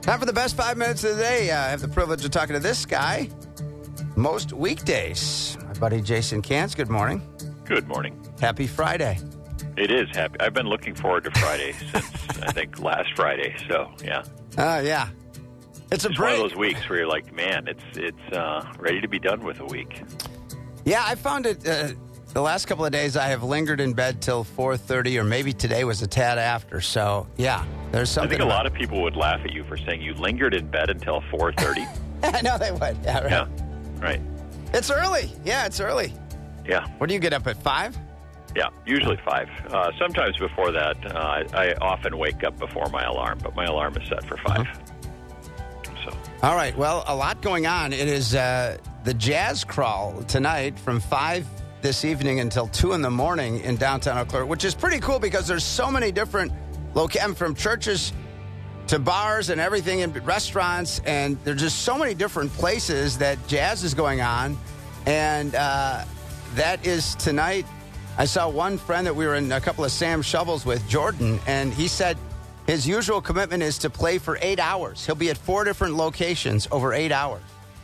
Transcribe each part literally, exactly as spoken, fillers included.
Time for the best five minutes of the day. Uh, I have the privilege of talking to this guy most weekdays. My buddy Jason Kantz, good morning. Good morning. Happy Friday. It is happy. I've been looking forward to Friday since, I think, last Friday. So, yeah. Uh, yeah. It's a it's break. one of those weeks where you're like, man, it's it's uh, ready to be done with a week. Yeah, I found it uh, the last couple of days I have lingered in bed till four thirty, or maybe today was a tad after. So, yeah, there's something. I think a about lot of people would laugh at you for saying you lingered in bed until four thirty. I know they would. Yeah, right. Yeah, right. It's early. Yeah, it's early. Yeah. What do you get up at, five? Yeah, usually five. Uh, sometimes before that, uh, I, I often wake up before my alarm, but my alarm is set for five. Uh-huh. So. All right. Well, a lot going on. It is uh, the Jazz Crawl tonight from five this evening until two in the morning in downtown Eau Claire, which is pretty cool because there's so many different locations, from churches to bars and everything, in restaurants, and there's just so many different places that jazz is going on. And uh, that is tonight. I saw one friend that we were in a couple of Sam Shovels with, Jordan, and he said his usual commitment is to play for eight hours. He'll be at four different locations over eight hours.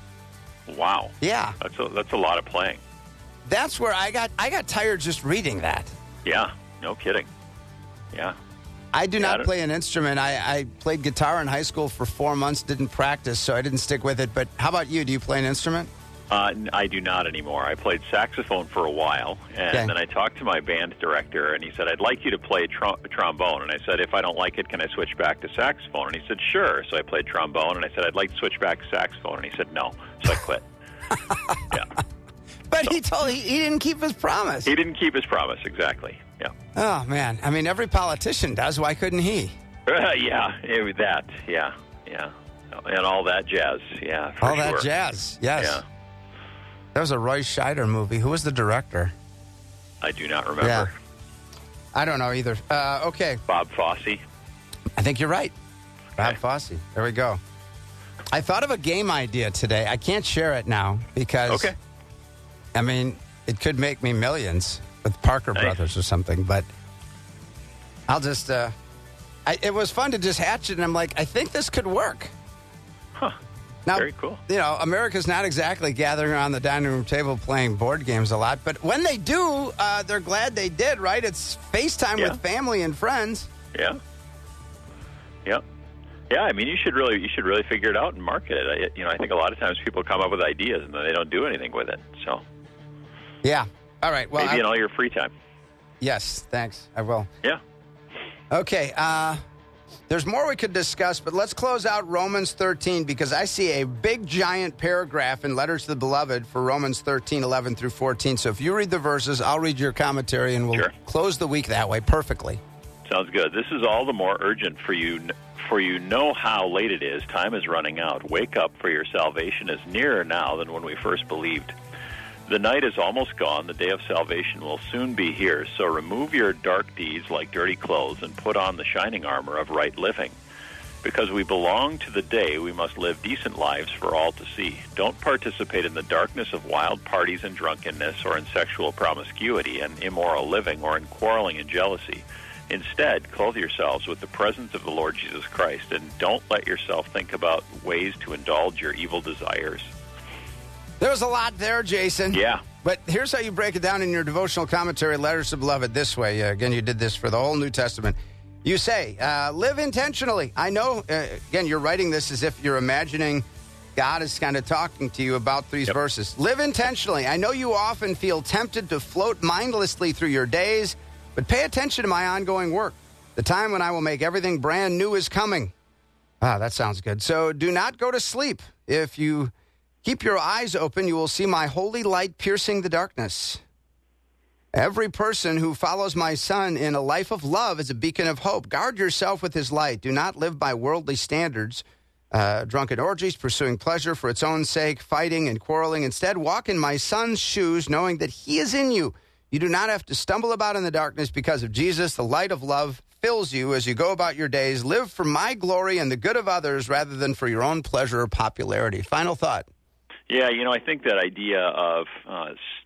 Wow. Yeah. That's a, that's a lot of playing. That's where I got I got tired just reading that. Yeah, no kidding. Yeah. I do Yeah, not I play an instrument. I, I played guitar in high school for four months, didn't practice, so I didn't stick with it. But how about you? Do you play an instrument? Uh, I do not anymore. I played saxophone for a while, and Okay. then I talked to my band director, and he said, I'd like you to play trom- trombone. And I said, if I don't like it, can I switch back to saxophone? And he said, sure. So I played trombone, and I said, I'd like to switch back to saxophone. And he said, no. So I quit. Yeah. But So- he told he, he didn't keep his promise. He didn't keep his promise, exactly. Yeah. Oh, man. I mean, every politician does. Why couldn't he? Uh, yeah, it was that. Yeah, yeah. And all that jazz. Yeah, for All sure. that jazz. Yes. Yeah. That was a Roy Scheider movie. Who was the director? I do not remember. Yeah. I don't know either. Uh, okay. Bob Fosse. I think you're right. Bob Okay. Fosse. There we go. I thought of a game idea today. I can't share it now because, Okay. I mean, it could make me millions with Parker Nice. Brothers or something, but I'll just, uh, I, it was fun to just hatch it, and I'm like, I think this could work. Huh. Now, Very cool. You know, America's not exactly gathering around the dining room table playing board games a lot, but when they do, uh, they're glad they did, right? It's FaceTime Yeah. with family and friends. Yeah. Yeah. Yeah, I mean, you should really you should really figure it out and market it. I, you know, I think a lot of times people come up with ideas and then they don't do anything with it. So Yeah. All right. Well, maybe I- in all your free time. yes, thanks. I will. Yeah. Okay. Uh, there's more we could discuss, but let's close out Romans thirteen because I see a big, giant paragraph in Letters to the Beloved for Romans thirteen, eleven through fourteen. So if you read the verses, I'll read your commentary, and we'll Sure. close the week that way perfectly. Sounds good. This is all the more urgent for you, for you know how late it is. Time is running out. Wake up, for your salvation is nearer now than when we first believed. The night is almost gone. The day of salvation will soon be here. So remove your dark deeds like dirty clothes and put on the shining armor of right living. Because we belong to the day, we must live decent lives for all to see. Don't participate in the darkness of wild parties and drunkenness, or in sexual promiscuity and immoral living, or in quarreling and jealousy. Instead, clothe yourselves with the presence of the Lord Jesus Christ, and don't let yourself think about ways to indulge your evil desires. There was a lot there, Jason. Yeah. But here's how you break it down in your devotional commentary, Letters to the Beloved, this way. Uh, again, you did this for the whole New Testament. You say, uh, live intentionally. I know, uh, again, you're writing this as if you're imagining God is kind of talking to you about these Yep. verses. Live intentionally. I know you often feel tempted to float mindlessly through your days, but pay attention to my ongoing work. The time when I will make everything brand new is coming. Ah, that sounds good. So do not go to sleep. If you keep your eyes open, you will see my holy light piercing the darkness. Every person who follows my Son in a life of love is a beacon of hope. Guard yourself with his light. Do not live by worldly standards, uh, drunken orgies, pursuing pleasure for its own sake, fighting and quarreling. Instead, walk in my Son's shoes, knowing that he is in you. You do not have to stumble about in the darkness because of Jesus. The light of love fills you as you go about your days. Live for my glory and the good of others rather than for your own pleasure or popularity. Final thought. Yeah, you know, I think that idea of uh, s-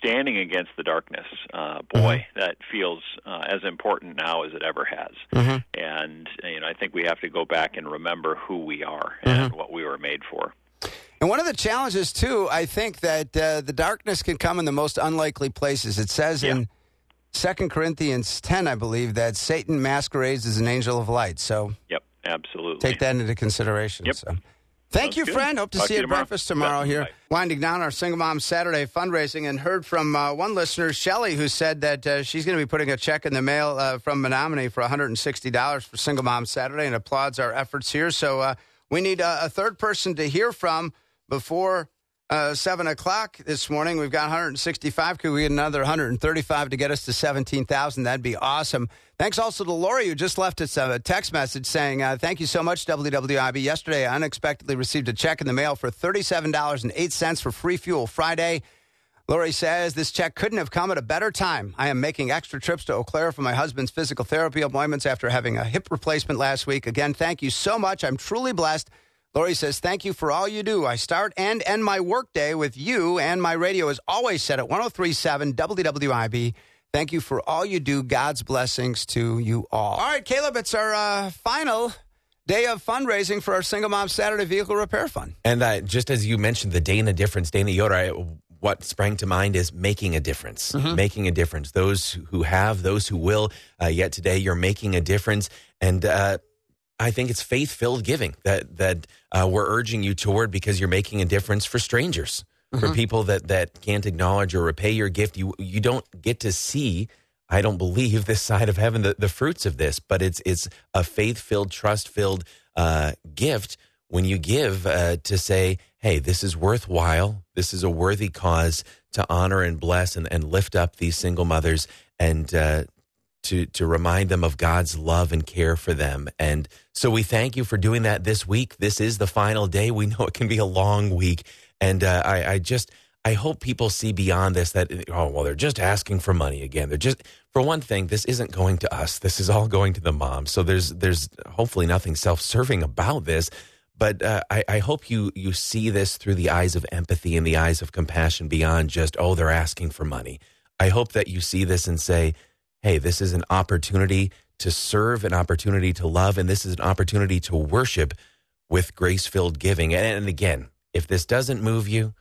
standing against the darkness, uh, boy, mm-hmm. that feels uh, as important now as it ever has. Mm-hmm. And you know, I think we have to go back and remember who we are mm-hmm. and what we were made for. And one of the challenges, too, I think that uh, the darkness can come in the most unlikely places. It says yeah. in Second Corinthians ten, I believe, that Satan masquerades as an angel of light. So yep, absolutely. Take that into consideration. Yep. So. Thank Sounds you, good. friend. Hope to Talk see to you you at tomorrow. breakfast tomorrow Bye. here. Bye. Winding down our Single Mom Saturday fundraising, and heard from uh, one listener, Shelley, who said that uh, she's going to be putting a check in the mail uh, from Menominee for one hundred sixty dollars for Single Mom Saturday, and applauds our efforts here. So uh, we need a, a third person to hear from before uh, seven o'clock this morning. We've got one hundred sixty-five. Could we get another one hundred thirty-five to get us to seventeen thousand? That'd be awesome. Thanks also to Lori, who just left us a text message saying, uh, thank you so much, W W I B. Yesterday, I unexpectedly received a check in the mail for thirty-seven dollars and eight cents for Free Fuel Friday. Lori says, this check couldn't have come at a better time. I am making extra trips to Eau Claire for my husband's physical therapy appointments after having a hip replacement last week. Again, thank you so much. I'm truly blessed. Lori says, thank you for all you do. I start and end my workday with you, and my radio is always set at one oh three point seven W W I B. Thank you for all you do. God's blessings to you all. All right, Caleb, it's our uh, final day of fundraising for our Single Mom Saturday Vehicle Repair Fund. And uh, just as you mentioned, the Dana difference, Dana Yoder, I, what sprang to mind is making a difference, mm-hmm. making a difference. Those who have, those who will, uh, yet today you're making a difference. And uh, I think it's faith-filled giving that, that uh, we're urging you toward, because you're making a difference for strangers. For mm-hmm. people that, that can't acknowledge or repay your gift. You you don't get to see, I don't believe, this side of heaven, the, the fruits of this, but it's it's a faith-filled, trust-filled uh, gift when you give uh, to say, hey, this is worthwhile. This is a worthy cause to honor and bless and, and lift up these single mothers, and uh, to, to remind them of God's love and care for them. And so we thank you for doing that this week. This is the final day. We know it can be a long week. And uh, I, I just, I hope people see beyond this that, oh, well, they're just asking for money again. They're just, for one thing, this isn't going to us. This is all going to the mom. So there's, there's hopefully nothing self-serving about this. But uh, I, I hope you, you see this through the eyes of empathy and the eyes of compassion beyond just, oh, they're asking for money. I hope that you see this and say, hey, this is an opportunity to serve, an opportunity to love, and this is an opportunity to worship with grace-filled giving. And, and again, if this doesn't move you,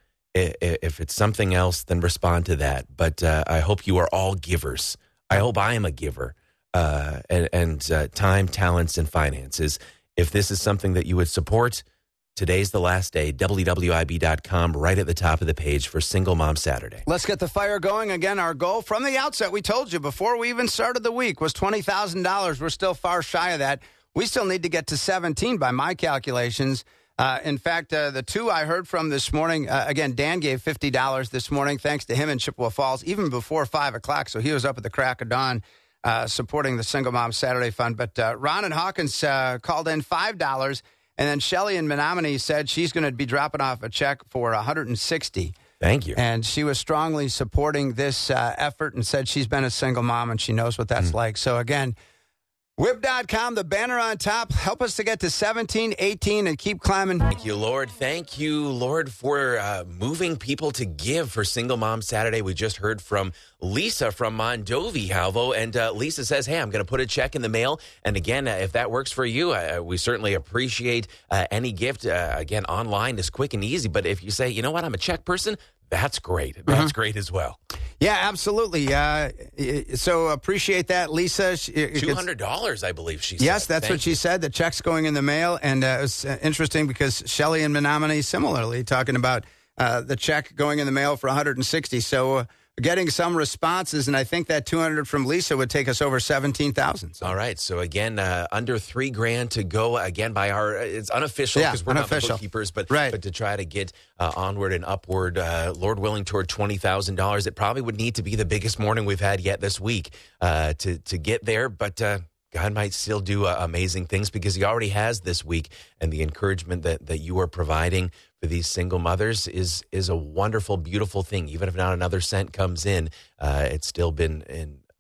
if it's something else, then respond to that. But uh, I hope you are all givers. I hope I am a giver. Uh, and and uh, time, talents, and finances. If this is something that you would support, today's the last day. W W I B dot com, right at the top of the page for Single Mom Saturday. Let's get the fire going. Again, our goal from the outset, we told you before we even started the week, was twenty thousand dollars. We're still far shy of that. We still need to get to seventeen by my calculations. Uh, in fact, uh, the two I heard from this morning, uh, again, Dan gave fifty dollars this morning, thanks to him in Chippewa Falls, even before five o'clock. So he was up at the crack of dawn uh, supporting the Single Mom Saturday Fund. But uh, Ron and Hawkins uh, called in five dollars. And then Shelley in Menominee said she's going to be dropping off a check for one hundred sixty dollars. Thank you. And she was strongly supporting this uh, effort and said she's been a single mom and she knows what that's mm. like. So, again, whip dot com, the banner on top. Help us to get to seventeen, eighteen, and keep climbing. Thank you, Lord. Thank you, Lord, for uh, moving people to give for Single Mom Saturday. We just heard from Lisa from Mondovi, Halvo, and uh, Lisa says, hey, I'm going to put a check in the mail. And again, uh, if that works for you, uh, we certainly appreciate uh, any gift. Uh, again, online is quick and easy. But if you say, you know what, I'm a check person, that's great. That's mm-hmm. great as well. Yeah, absolutely. Uh, so appreciate that, Lisa. two hundred dollars, I believe she said. Yes, that's Thank what she you. said. The check's going in the mail. And uh, it was interesting because Shelley and Menominee similarly talking about uh, the check going in the mail for one hundred sixty. So uh, getting some responses, and I think that two hundred from Lisa would take us over seventeen thousand. So. All right. So again, uh, under three grand to go again by our, it's unofficial because yeah, we're unofficial. not the bookkeepers, but, right. but to try to get uh, onward and upward, uh, Lord willing, toward twenty thousand dollars. It probably would need to be the biggest morning we've had yet this week uh, to, to get there. But uh, God might still do uh, amazing things because he already has this week. And the encouragement that, that you are providing for these single mothers is is a wonderful, beautiful thing. Even if not another cent comes in, uh, it's still been in, uh,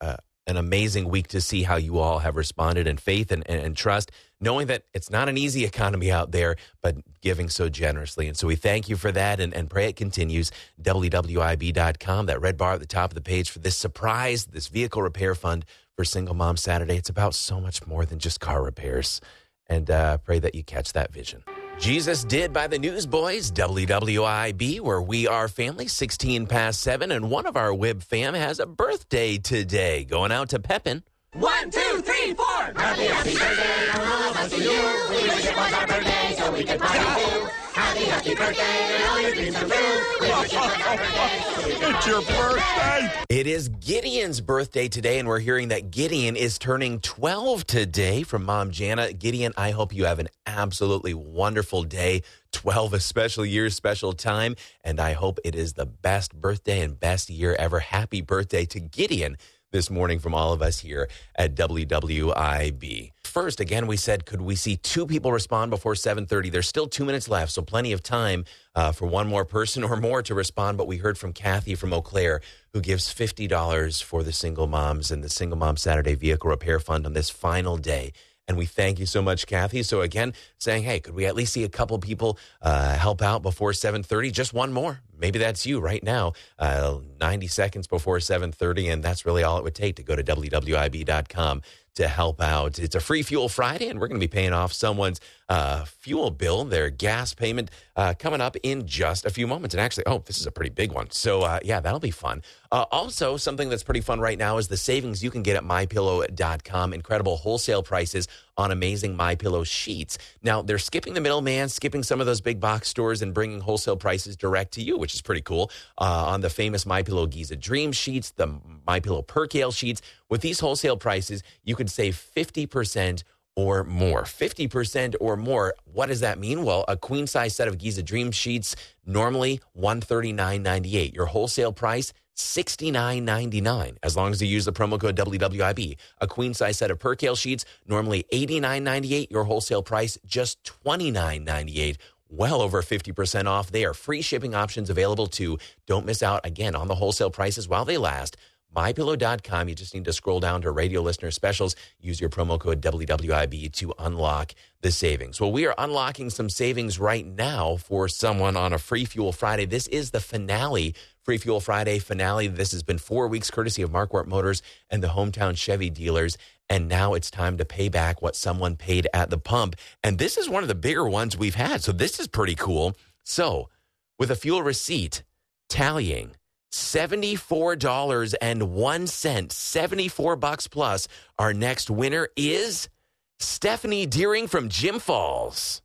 an amazing week to see how you all have responded in faith and, and, and trust, knowing that it's not an easy economy out there, but giving so generously. And so we thank you for that and, and pray it continues. W W I B dot com, that red bar at the top of the page for this surprise, this vehicle repair fund for Single Mom Saturday. It's about so much more than just car repairs. And uh, pray that you catch that vision. Jesus Did by the Newsboys, W W I B, where we are family, sixteen past seven, and one of our W I B fam has a birthday today. Going out to Pepin. One, two, three, four. Happy, happy birthday from all of us to you. We wish it was our birthday so we could party too. Happy, happy birthday and all your dreams come true. We wish it was our birthday so we could It's your birthday. It is Gideon's birthday today, and we're hearing that Gideon is turning twelve today from Mom Jana. Gideon, I hope you have an absolutely wonderful day. twelve, a special year, special time, and I hope it is the best birthday and best year ever. Happy birthday to Gideon this morning from all of us here at W W I B. First, again, we said, could we see two people respond before seven thirty? There's still two minutes left, so plenty of time uh, for one more person or more to respond. But we heard from Kathy from Eau Claire, who gives fifty dollars for the single moms and the Single Mom Saturday Vehicle Repair Fund on this final day. And we thank you so much, Kathy. So again, saying, hey, could we at least see a couple people uh, help out before seven thirty? Just one more. Maybe that's you right now, uh, ninety seconds before seven thirty, and that's really all it would take to go to W W I B dot com to help out. It's a Free Fuel Friday, and we're going to be paying off someone's uh, fuel bill, their gas payment, uh, coming up in just a few moments. And actually, oh, this is a pretty big one. So, uh, yeah, that'll be fun. Uh, also, something that's pretty fun right now is the savings you can get at my pillow dot com. Incredible wholesale prices on amazing MyPillow sheets. Now, they're skipping the middleman, skipping some of those big box stores and bringing wholesale prices direct to you, which is pretty cool. Uh, on the famous MyPillow Giza Dream sheets, the MyPillow Percale sheets, with these wholesale prices, you could save fifty percent or more. fifty percent or more. What does that mean? Well, a queen size set of Giza Dream sheets, normally one hundred thirty-nine ninety-eight. Your wholesale price, sixty-nine ninety-nine, as long as you use the promo code W W I B. A queen size set of Percale sheets, normally eighty-nine ninety-eight. Your wholesale price, just twenty-nine ninety-eight. Well over fifty percent off there. Free shipping options available too. Don't miss out, again, on the wholesale prices while they last. my pillow dot com. You just need to scroll down to radio listener specials. Use your promo code W W I B to unlock the savings. Well, we are unlocking some savings right now for someone on a Free Fuel Friday. This is the finale, Free Fuel Friday finale. This has been four weeks courtesy of Marquardt Motors and the hometown Chevy dealers. And now it's time to pay back what someone paid at the pump. And this is one of the bigger ones we've had. So this is pretty cool. So with a fuel receipt tallying seventy-four dollars and one cent, seventy-four bucks plus, our next winner is Stephanie Deering from Jim Falls.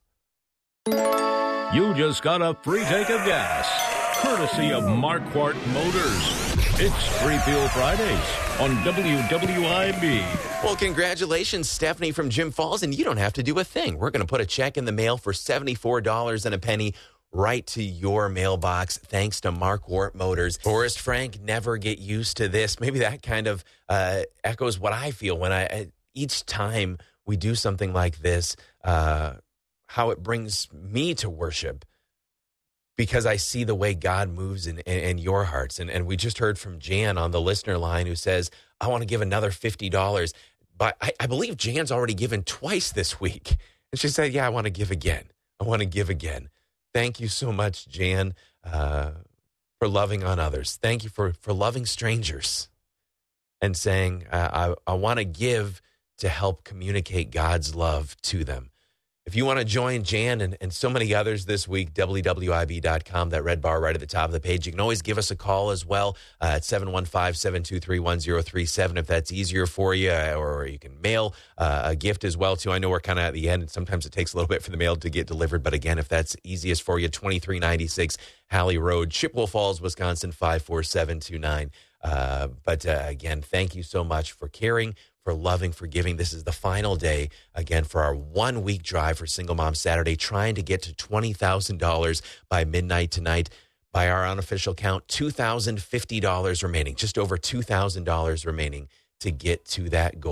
You just got a free tank of gas, courtesy of Marquardt Motors. It's Free Fuel Fridays on W W I B. Well, congratulations, Stephanie from Jim Falls, and you don't have to do a thing. We're going to put a check in the mail for seventy-four dollars and a penny right to your mailbox, thanks to Marquardt Motors. Forrest Frank, never get used to this. Maybe that kind of uh, echoes what I feel when I, each time we do something like this, uh, how it brings me to worship, because I see the way God moves in, in, in your hearts. And, and we just heard from Jan on the listener line who says, I want to give another fifty dollars. But I, I believe Jan's already given twice this week. And she said, yeah, I want to give again. I want to give again. Thank you so much, Jan, uh, for loving on others. Thank you for, for loving strangers and saying, uh, I, I want to give to help communicate God's love to them. If you want to join Jan and, and so many others this week, W W I B dot com, that red bar right at the top of the page. You can always give us a call as well uh, at seven one five, seven two three, one zero three seven if that's easier for you, or you can mail uh, a gift as well, too. I know we're kind of at the end, and sometimes it takes a little bit for the mail to get delivered, but again, if that's easiest for you, twenty-three ninety-six Halley Road, Chippewa Falls, Wisconsin, five four seven two nine. Uh, but uh, again, thank you so much for caring, for loving, for giving. This is the final day, again, for our one-week drive for Single Mom Saturday, trying to get to twenty thousand dollars by midnight tonight. By our unofficial count, two thousand fifty dollars remaining, just over two thousand dollars remaining to get to that goal.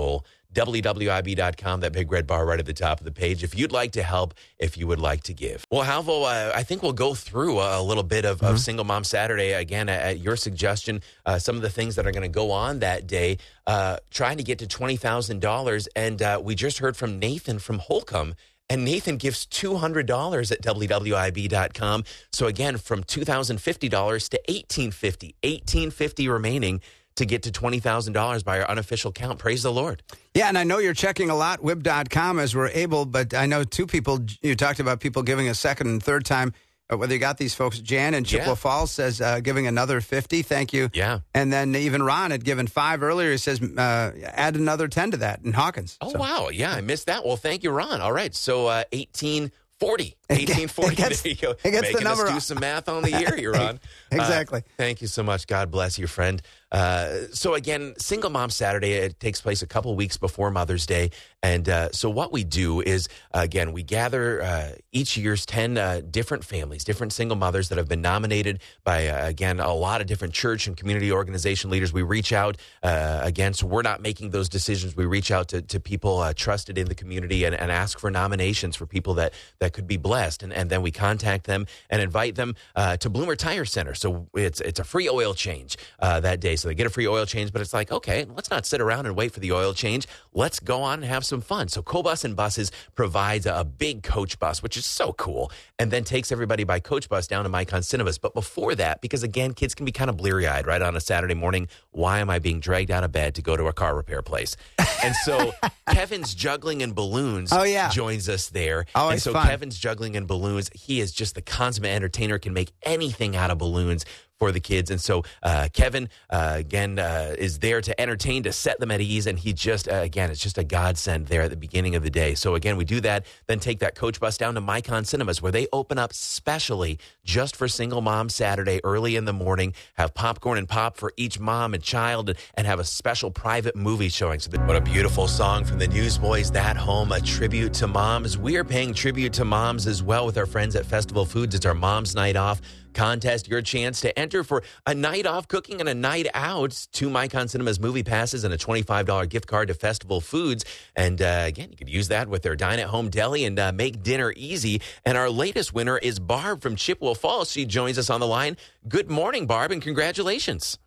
W W I B dot com, that big red bar right at the top of the page, if you'd like to help, if you would like to give. Well, Halvo, uh, I think we'll go through a, a little bit of, mm-hmm. of Single Mom Saturday, again, at, at your suggestion, uh, some of the things that are going to go on that day, uh, trying to get to twenty thousand dollars. And uh, we just heard from Nathan from Holcomb, and Nathan gives two hundred dollars at W W I B dot com. So again, from two thousand fifty dollars to eighteen fifty, eighteen fifty remaining to get to twenty thousand dollars by our unofficial count. Praise the Lord. Yeah, and I know you're checking a lot, W I B dot com, as we're able, but I know two people, you talked about people giving a second and third time, uh, whether you got these folks. Jan in Chippewa Yeah. Falls says uh, giving another fifty. Thank you. Yeah. And then even Ron had given five earlier. He says uh, add another ten to that in Hawkins. Oh, So- wow. Yeah, I missed that. Well, thank you, Ron. All right. So uh, eighteen forty. It gets- eighteen forty. it gets- There you go. it gets the Making number us do up. some math on the year here, Ron. Exactly. Uh, thank you so much. God bless you, friend. Uh, so again, Single Mom Saturday, it takes place a couple weeks before Mother's Day. And uh, so what we do is, uh, again, we gather uh, each year's ten uh, different families, different single mothers that have been nominated by, uh, again, a lot of different church and community organization leaders. We reach out, uh, again, so we're not making those decisions. We reach out to, to people uh, trusted in the community and, and ask for nominations for people that, that could be blessed. And, and then we contact them and invite them uh, to Bloomer Tire Center. So it's, it's a free oil change uh, that day. So they get a free oil change, but it's like, okay, let's not sit around and wait for the oil change. Let's go on and have some fun. So Cobus and Buses provides a, a big coach bus, which is so cool, and then takes everybody by coach bus down to Micon Cinemas. But before that, because again, kids can be kind of bleary-eyed right on a Saturday morning. Why am I being dragged out of bed to go to a car repair place? And so Kevin's Juggling and Balloons Oh, yeah. joins us there. Always and so fun. Kevin's Juggling and Balloons, he is just the consummate entertainer, can make anything out of balloons for the kids. And so uh, Kevin, uh, again, uh, is there to entertain, to set them at ease. And he just, uh, again, it's just a godsend there at the beginning of the day. So again, we do that, then take that coach bus down to Micon Cinemas, where they open up specially just for Single Mom Saturday early in the morning, have popcorn and pop for each mom and child, and, and have a special private movie showing. So what a beautiful song from the Newsboys, That Home, a tribute to moms. We are paying tribute to moms as well with our friends at Festival Foods. It's our Mom's Night Off contest. Your chance to enter for a night off cooking and a night out, two Micon Cinemas movie passes and a twenty-five dollars gift card to Festival Foods. And uh, again, you could use that with their Dine at Home Deli and uh, make dinner easy. And our latest winner is Barb from Chippewa Falls. She joins us on the line. Good morning, Barb, and congratulations.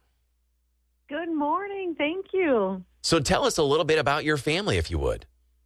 Good morning. Thank you. So tell us a little bit about your family, if you would.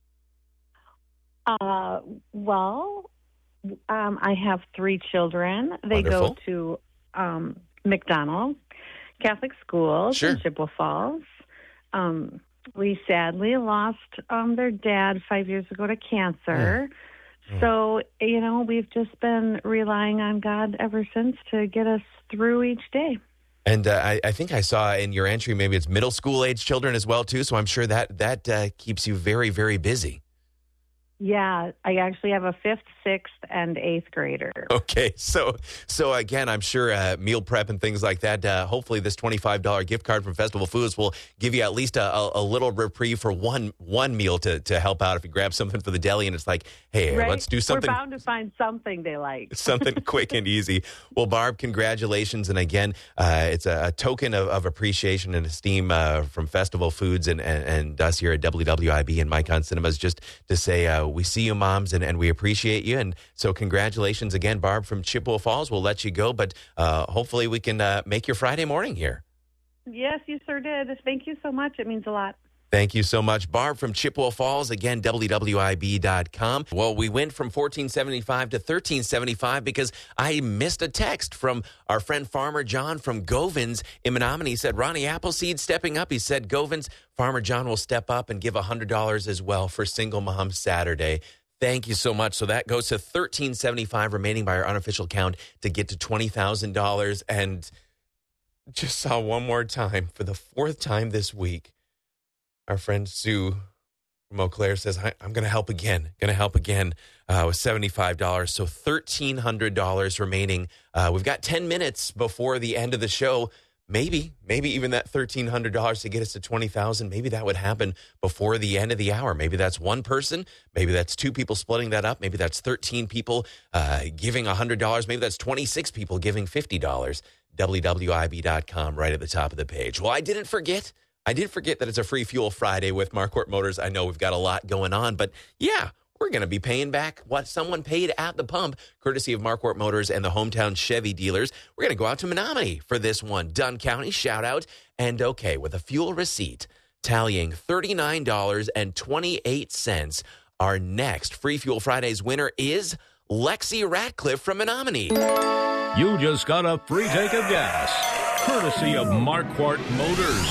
Uh, well, um, I have three children. They Wonderful. go to um, McDonald Catholic Schools Sure. in Chippewa Falls. Um, we sadly lost um, their dad five years ago to cancer. Mm. So, you know, we've just been relying on God ever since to get us through each day. And uh, I, I think I saw in your entry, maybe it's middle school age children as well, too. So I'm sure that that uh, keeps you very, very busy. Yeah, I actually have a fifth, sixth, and eighth grader. Okay, so so again, I'm sure uh, meal prep and things like that. Uh, hopefully, this twenty-five dollars gift card from Festival Foods will give you at least a, a, a little reprieve for one one meal to, to help out. If you grab something for the deli and it's like, hey, Right? let's do something. We're bound to find something they like. Something quick and easy. Well, Barb, congratulations. And again, uh, it's a, a token of, of appreciation and esteem uh, from Festival Foods and, and, and us here at W W I B and Micon Cinemas, just to say uh, we see you, moms, and, and we appreciate you. And so congratulations again, Barb from Chippewa Falls. We'll let you go, but uh, hopefully we can uh, make your Friday morning here. Yes, you sure did. Thank you so much. It means a lot. Thank you so much, Barb from Chippewa Falls. Again, W W I B dot com. Well, we went from fourteen seventy-five to thirteen seventy-five because I missed a text from our friend Farmer John from Govins in Menominee. He said, Ronnie Appleseed stepping up. He said, Govins, Farmer John will step up and give one hundred dollars as well for Single Mom Saturday. Thank you so much. So that goes to thirteen seventy-five remaining by our unofficial count to get to twenty thousand dollars. And just saw one more time for the fourth time this week. Our friend Sue from Eau Claire says, I'm going to help again, going to help again uh, with seventy-five dollars. So thirteen hundred dollars remaining. Uh, we've got ten minutes before the end of the show. Maybe, maybe even that thirteen hundred dollars to get us to twenty thousand dollars, maybe that would happen before the end of the hour. Maybe that's one person. Maybe that's two people splitting that up. Maybe that's thirteen people uh, giving one hundred dollars. Maybe that's twenty-six people giving fifty dollars. W W I B dot com right at the top of the page. Well, I didn't forget. I did forget that it's a Free Fuel Friday with Marquardt Motors. I know we've got a lot going on, but yeah, we're going to be paying back what someone paid at the pump, courtesy of Marquardt Motors and the hometown Chevy dealers. We're going to go out to Menominee for this one. Dunn County, shout out. And okay, with a fuel receipt tallying thirty-nine dollars and twenty-eight cents, our next Free Fuel Fridays winner is Lexi Ratcliffe from Menominee. You just got a free tank of gas, courtesy of Marquardt Motors.